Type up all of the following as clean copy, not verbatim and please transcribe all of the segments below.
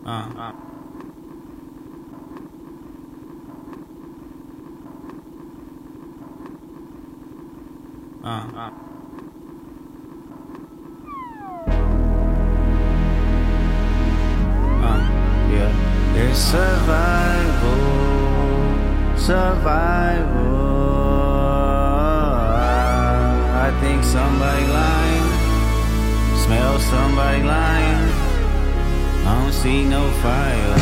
Yeah. It's survival. I think somebody lying. Smell somebody lying. I don't see no fire.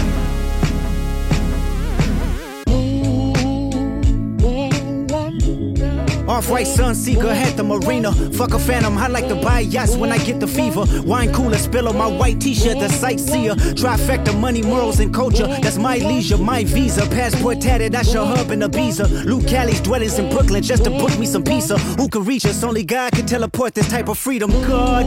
Off-white Sunseeker had the marina. Fuck a phantom, I like to buy yachts when I get the fever. Wine cooler, spill on my white t-shirt, the sightseer. Trifecta, money, morals, and culture. That's my leisure, my visa. Passport tatted, I show hub in Ibiza. Luke Callie's dwellings in Brooklyn just to book me some pizza. Who can reach us? Only God can teleport this type of freedom. God,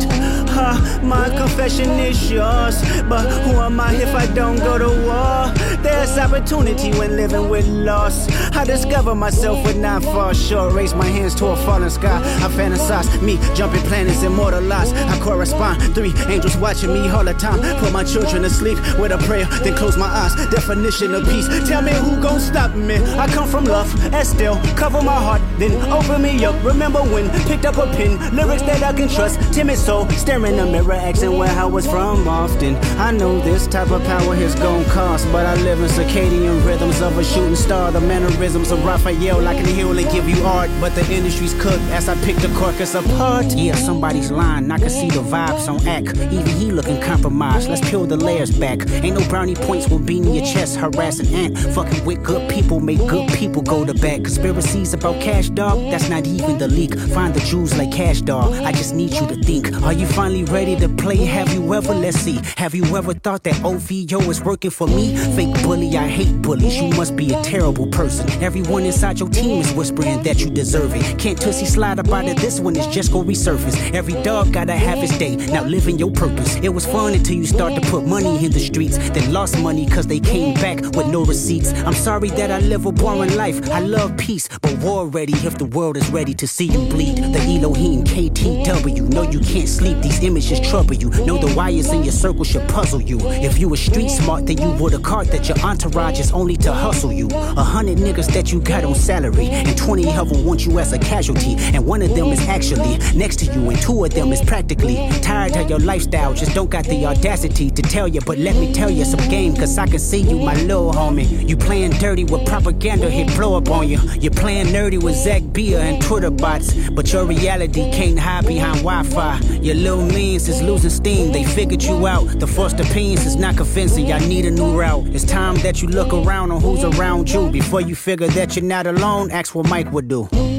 my confession is yours. But who am I if I don't go to war? There's opportunity when living with loss. I discover myself when I fall short. Raise my hands to a falling sky. I fantasize me jumping planets, immortalized. I correspond. 3 angels watching me all the time. Put my children to sleep with a prayer, then close my eyes. Definition of peace. Tell me who gon' stop me. I come from love, and still cover my heart, then open me up. Remember when picked up a pen, lyrics that I can trust. Timid soul, staring in the mirror, asking where I was from often. I know this type of power is gon' cost, but I live in circadian rhythms of a shooting star. The mannerisms of Raphael, I can heal and give you art, but the industry's cooked as I pick the carcass apart. Yeah, somebody's lying, I can see the vibes on act. Even he looking compromised, let's peel the layers back. Ain't no brownie points with beating your chest, harassing ant. Fucking with good people, make good people go to bed. Conspiracies about cash, dog, that's not even the leak. Find the Jews like cash, dog, I just need you to think. Are you finally ready to play? Have you ever, let's see, have you ever thought that OVO is working for me? Fake bully, I hate bullies, you must be a terrible person. Everyone inside your team is whispering that you deserve it. Can't Tussie slide up out of this one, it's just gon' resurface. Every dog gotta have his day, now living your purpose. It was fun until you start to put money in the streets, then lost money cause they came back with no receipts. I'm sorry that I live a boring life, I love peace, but war ready if the world is ready to see you bleed. The Elohim KTW, no you can't sleep, these images trouble you. Know the wires in your circle should puzzle you. If you were street smart, then you would have caught that your entourage is only to hustle you. 100 niggas that you got on salary, and 20 of them want you as a casualty, and one of them is actually next to you, and 2 of them is practically tired of your lifestyle, just don't got the audacity to tell you. But let me tell you some game, cause I can see you, my little homie. You playing dirty with propaganda, hit blow up on you. You're playing nerdy with Zach Bia and Twitter bots, but your reality can't hide behind Wi-Fi. Your little means is losing steam, they figured you out. The first opinions is not convincing, y'all need a new route. It's time that you look around on who's around you. Before you figure that you're not alone, ask what Mike would do.